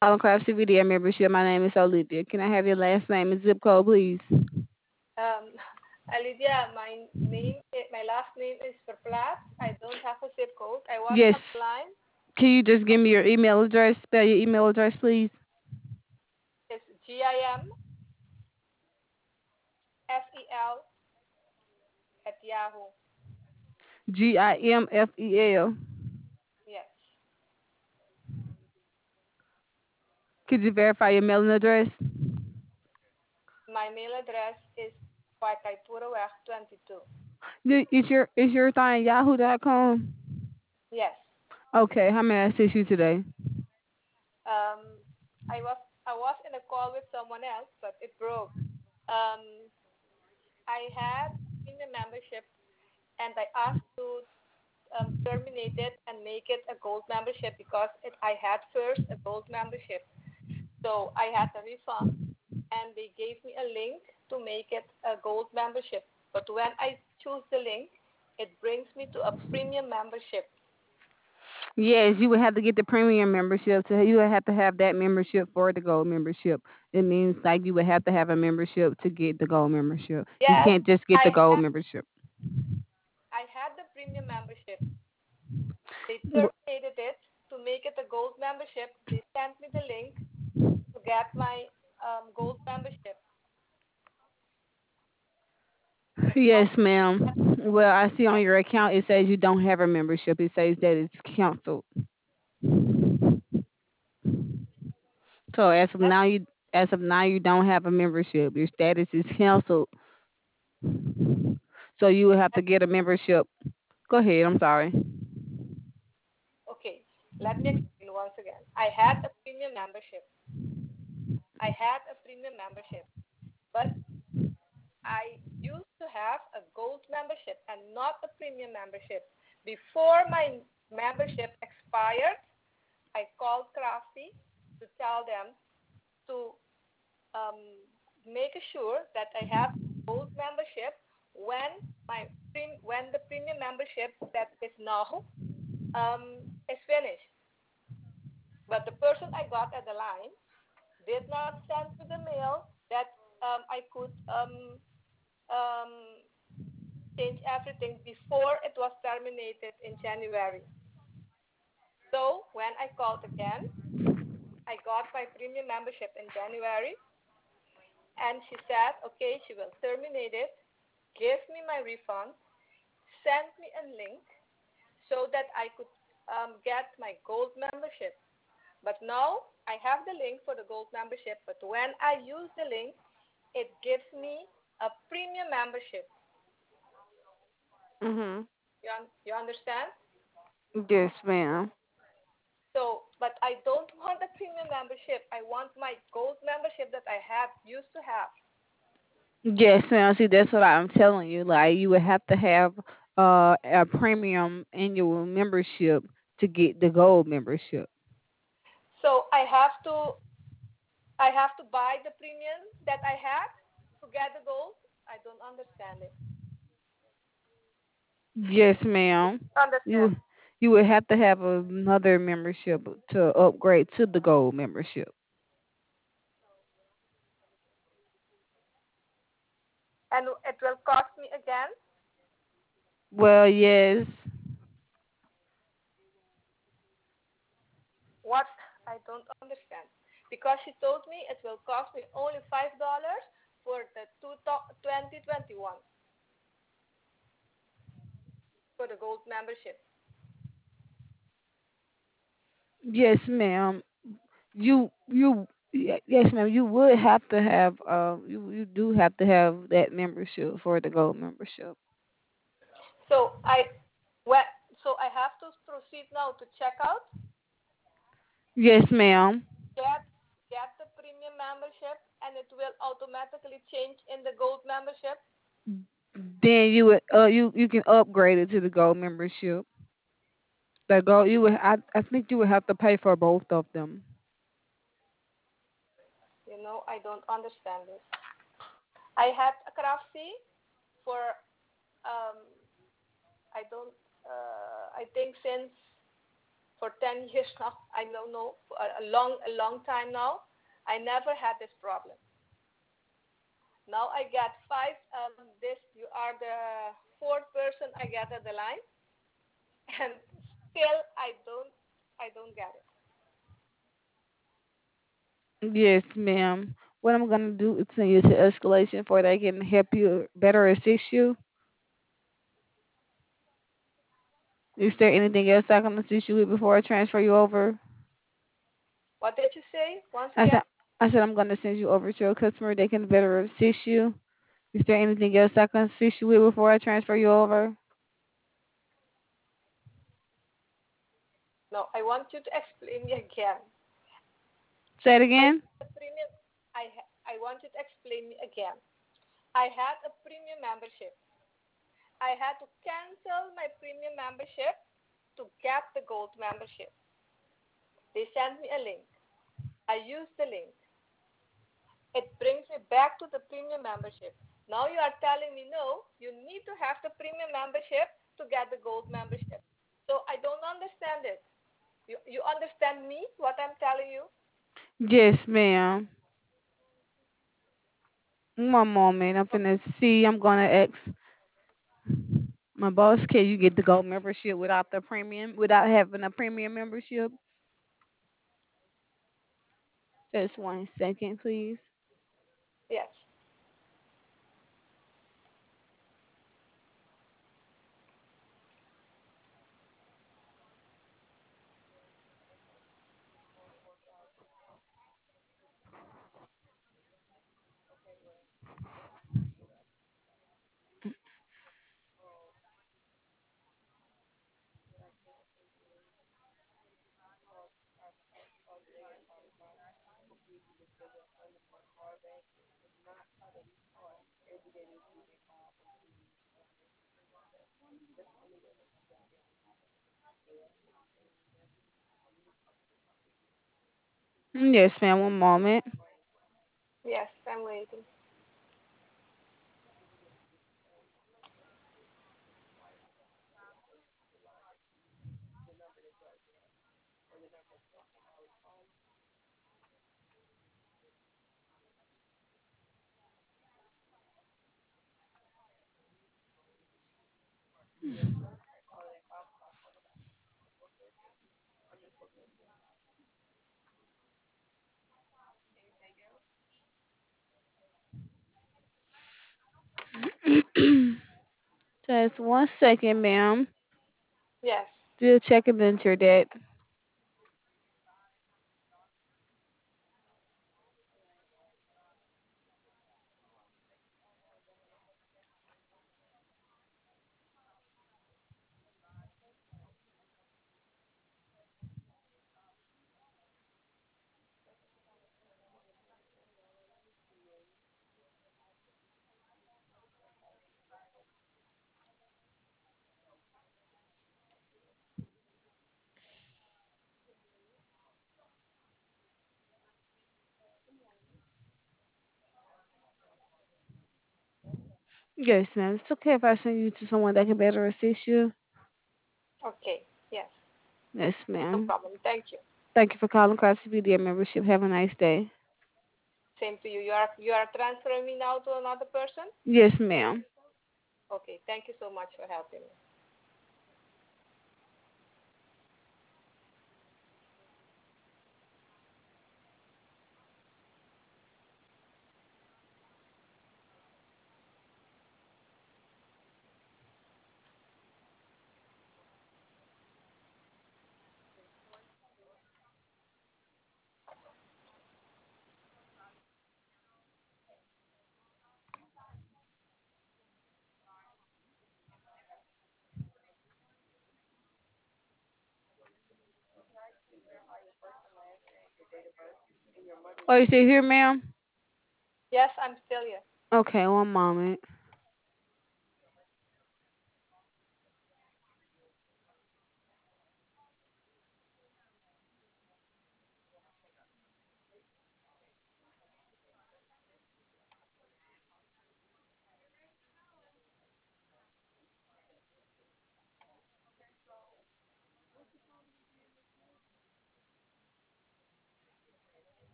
Craft CVD membership. My name is Olivia. Can I have your last name and zip code, please? Um, Lydia, my last name is Verplaat. I don't have a zip code. I was Yes. on the line. Can you just give me your email address? Spell your email address, please. It's GIMFEL at Yahoo. GIMFEL. Yes. Could you verify your mailing address? My mail address is Waikaipuroweg 22. Is your thing yahoo.com? Yes. Okay, how may I assist you today? Um, I was in a call with someone else, but it broke. Um, I had premium membership, and I asked to terminate it and make it a gold membership because I had first a gold membership. So I had a refund, and they gave me a link to make it a gold membership. But when I choose the link, it brings me to a premium membership. Yes, you would have to get the premium membership. You would have to have that membership for the gold membership. It means like you would have to have a membership to get the gold membership. You Yes, can't just get I the gold had membership. I had the premium membership. They W- terminated it to make it a gold membership. They sent me the link to get my gold membership. But Yes, now, ma'am. Well, I see on your account it says you don't have a membership. It says that it's canceled. So that, as of now you don't have a membership. Your status is canceled. So you would have to that get a membership. Go ahead. I'm sorry. okay. Let me explain once again. I had a premium membership. I had a premium membership, but I used to have a gold membership and not a premium membership. Before my membership expired, I called Crafty to tell them to um, make sure that I have gold membership when when the premium membership that is now is finished. But the person I got at the line did not send me the mail that I could um, change everything before it was terminated in January. So when I called again, I got my premium membership in January, and she said, okay, she will terminate it, give me my refund, send me a link so that I could get my gold membership. But now I have the link for the gold membership, but when I use the link, it gives me a premium membership. Mhm. You understand? Yes, ma'am. So, but I don't want a premium membership. I want my gold membership that I have used to have. Yes, ma'am. See, that's what I'm telling you. Like, you would have to have a premium annual membership to get the gold membership. So I have to buy the premium that I had to get the gold. I don't understand it. Yes, ma'am. Understand? You you would have to have another membership to upgrade to the gold membership. And it will cost me again. Well, yes. What? I don't understand. Because she told me it will cost me only $5 for the 2021 for the gold membership. Yes, ma'am. Yes, ma'am. You would have to have you do have to have that membership for the gold membership. So well, so I have to proceed now to check out, Yes, ma'am. get get the premium membership, and it will automatically change in the gold membership. Then you can upgrade it to the gold membership. The gold I think you would have to pay for both of them. I don't understand this. I had a craftsy for um I don't I think since for 10 years now. I don't know, for a long time now. I never had this problem. Now I get five. This you are the fourth person I get at the line, and still I don't get it. Yes, ma'am. What I'm gonna do is send you to escalation for they can help you better assist you. Is there anything else I can assist you with before I transfer you over? What did you say once I said again? I said I'm gonna send you over to a customer. They can better assist you. Is there anything else I can assist you with before I transfer you over? No, I want you to explain me again. Say it I again. the premium. I want you to explain me again. I had a premium membership. I had to cancel my premium membership to get the gold membership. They sent me a link. I used the link. It brings me back to the premium membership. Now you are telling me no, you need to have the premium membership to get the gold membership. So I don't understand it. You understand me what I'm telling you? Yes, ma'am. One moment. I'm finna see. I'm gonna ask my boss. Can you get the gold membership without the premium? Without having a premium membership? Just 1 second, please. Yes. Yes, ma'am. One moment. Yes, I'm waiting. Just 1 second, ma'am. Yes. Still checking into that. Yes, ma'am. It's okay if I send you to someone that can better assist you. Okay. Yes. Yes, No ma'am. problem. Thank you. Thank you for calling Cross CBD membership. Have a nice day. Same to you. You are transferring me now to another person? Yes, ma'am. Okay. Thank you so much for helping me. Oh, you still here, ma'am? Yes, I'm still here. Okay, one moment.